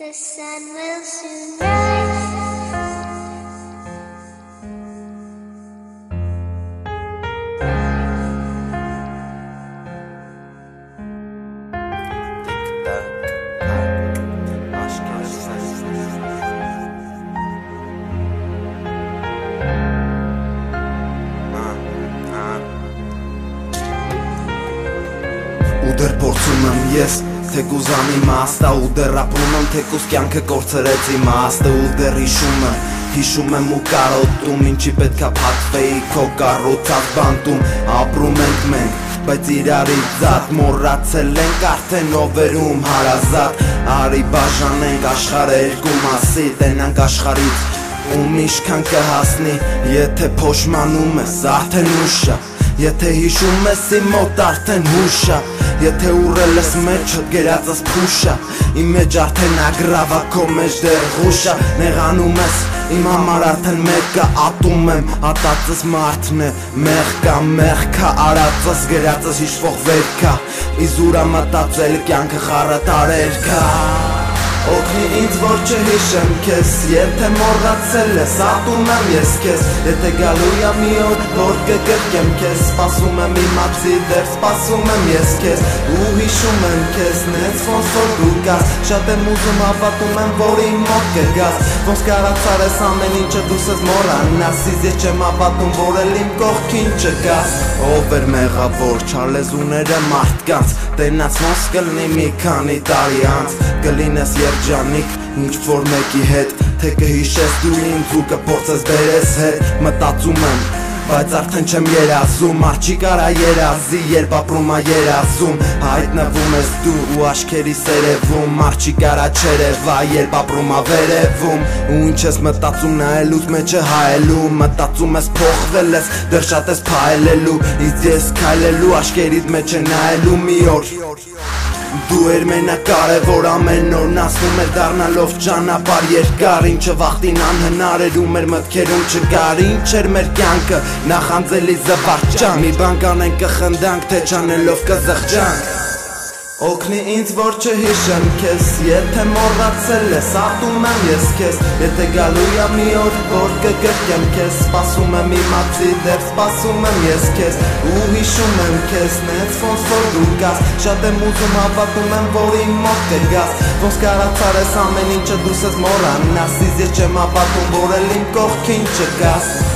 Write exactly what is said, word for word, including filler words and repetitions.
The sun will soon rise. Ուդեր փորձում եմ ես թեկուզ անիմաստա ու դեռ ապրում եմ թեկուզ կյանքը կորցրեց իմաստը ու դեռ հիշում եմ հիշում եմ ու կարոտում ինչի պետքա փակվեի քո կառուցած բանտում ապրում ենք մենք բայց իրարից զատ մոռացել ենք արդեն ովերում հարազատ արի բաժանենք աշխարհը երկու մասի տենանք աշխարհից ում ինչքան կհասնի եթե փոշմանում ես արդեն ուշ է Եթե հիշում ես իմ մոտ արդեն հուշա Եթե ուռել ես մեջդ գերածս փուշա Իմ մեջ արդեն ագրավա քո մեջ դեռ ղուշա Նեղանում ես իմ համար արդեն մեկը ատում եմ Ատածս մարդն է մեղքա մեղքա Արածս գերածս հիշվող վերքա Իզուրա մտածել կյանքը խառը տարերքա Օգնի ինձ որ չհիշեմ քեզ Եթե մոռացել ես ատում եմ ես քեզ Եթե գալու ա մի օր որ կգրկեմ քեզ Սպասում եմ իմացի դեռ սպասում եմ ես քեզ Ու հիշում եմ քեզ նենց ոնց որ դու կաս Շատ եմ ուզում հավատում եմ որ իմ մոտ կգաս Ոնց կարացար ես ամեն ինչը դու սեզ մոռանաս Իսկ ես չեմ հավատում որ էլ իմ կողքին չկաս Ով էր մեղավոր չարլեզուները մարդկանց Տենաց ոնց կլնի մի քանի տարի անց Կլինես երջանիկ ինչ որ մեկի հետ Թե կհիշես դու ինձ ու կփորձես բերես հետ Մտածում եմ բայց արդեն չեմ երազում Արջի կարա երազի երբ ապրում ա երազում Հայտնվում ես դու ու աշքերի սերևում Արջի կարա չերևա երբ ապրում ա վերևում Ու ինչ ես մտածում նայելուց մեջը հայելու Մտածում ես փոխվել ես դեռ շատ ես փայլելու Իսկ ես քայլելու աշքերիդ մեջ է նայելու մի օր Դու էր մենակարևոր ամեն օր Ասվում էր դառնալով ճանապարհ երկար Ինչը վախտին անհնար էր ու մեր մտքերում չկար Ինչ էր մեր կյանքը նախանձելի զվարճանք Մի բան կանենք կխնդանք թե չանելով կզղջանք Օգնի ինձ որ չհիշեմ քեզ Եթե մոռացել ես ատում եմ ես քեզ Եթե գալու ա մի օր որ կգրկեմ քեզ Սպասում եմ իմացի դեռ սպասում եմ ես քեզ Ու հիշում եմ քեզ նենց ոնց որ դու կաս Շատ եմ ուզում հավատում եմ որ իմ մոտ կգաս Ոնց կարացար ես ամեն ինչը դու սեզ մոռանաս Իսկ ես չեմ հավատում որ էլ իմ կողքին չկաս